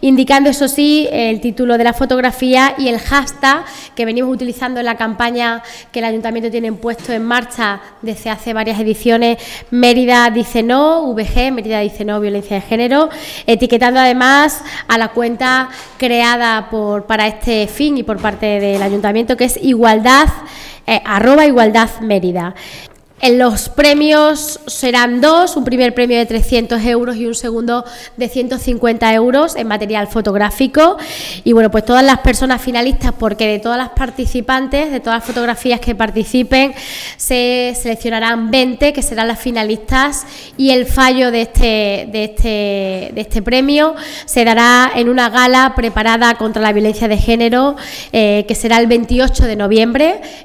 indicando, eso sí, el título de la fotografía y el hashtag que venimos utilizando en la campaña que el Ayuntamiento tiene puesto en marcha desde hace varias ediciones: Mérida dice no, VG, Mérida dice no, violencia de género, etiquetando además a la cuenta creada para este fin y por parte del Ayuntamiento, que es igualdad, @igualdad Mérida. Los premios serán dos: un primer premio de 300 euros y un segundo de 150 euros en material fotográfico. Y bueno, pues todas las personas finalistas, porque de todas las participantes, de todas las fotografías que participen, se seleccionarán 20 que serán las finalistas, y el fallo de este premio se dará en una gala preparada contra la violencia de género, que será el 28 de noviembre